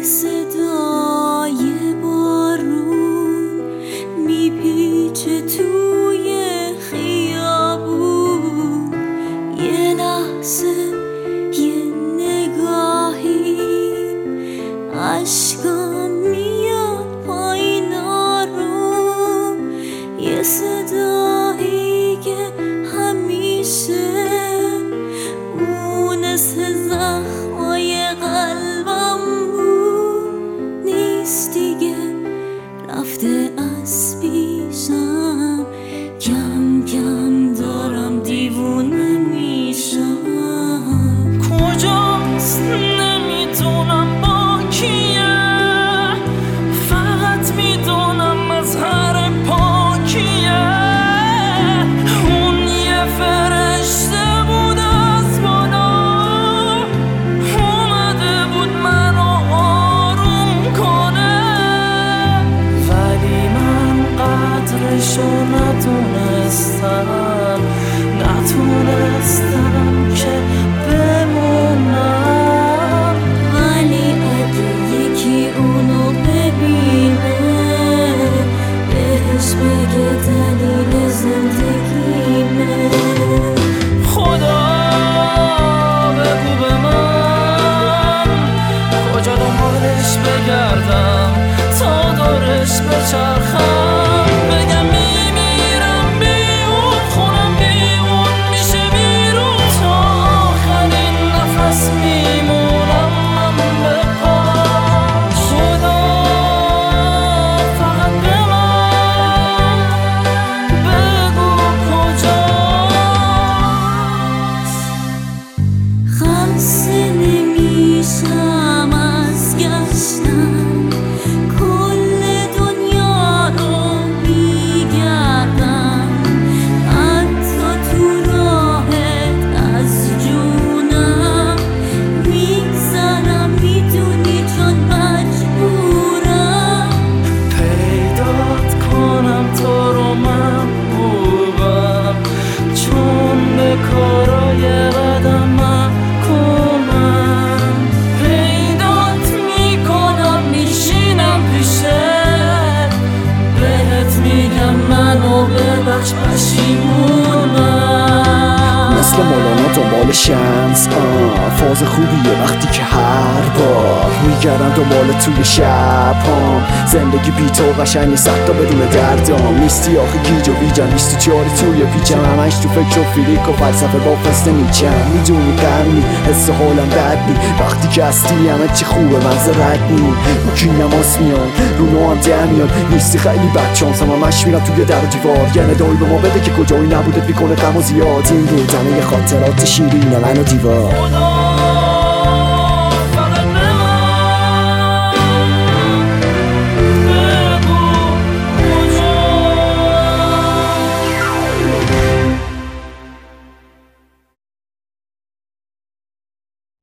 صدای بارون میپیچه توی خیابون، یه لحظه یه نگاهی اشکام میاد پایین آروم، یه صدایی که همیشه مونس زخمای قلبم بود نیست دیگه، رفته از پیشم، کم کم دارم دیوونه میشم. کجاست نمیدونم با کیه، فقط میدونم از هر پاکیه. اون یه فرشته بود از بالا، اومده بود منو آروم کنه، ولی من قدرشو نتونستم که بمونم. ولی اگه یکی اونو ببینه، بهش بگه دلیل زندگیمه. خدا بگو به من کجا دنبالش بگردم تا دورش بچرخم، بگم میمیرم بیون، خونم بیون میشه بیرون، تا آخرین نفس میمونم من به پا. خدا فقط به من بگو کجاست. خسته نمیشم از گشتن، کل دنیا رو میگردم، حتی تو راهت از جونم میگذرم، میدونی چون مجبورم پیدات کنم تو رو محبوبم، چون به کارای بدم محکومم. پیدات میکنم میشینم پیشت، بهت میگم منو ببخش پشیمونم. مثل مولانا دنبال شمس، فاز خوبیه وقتی که هر بار میگردم دنبال توی شب زندگی بی تو قشنگ نیست حتی بدون دردام، نیستی آخه گیج و بیجم، نیستی چاری توی پیچم، همش تو فکر و فیلیک و فلسفه با فست نیچم. میدونی قرنی حس و حالم بد نی، وقتی که هستی همه چی خوبه منظر رد نی. کی نماز میان رو نوام در میان، نیستی خیلی بدشانسم، همش میرم توی در و دیوار، یه ندایی به ما بده که کجایی نبودت میکنه غم و زیاد. این بود همه خاطرات شیرین من و دیوار.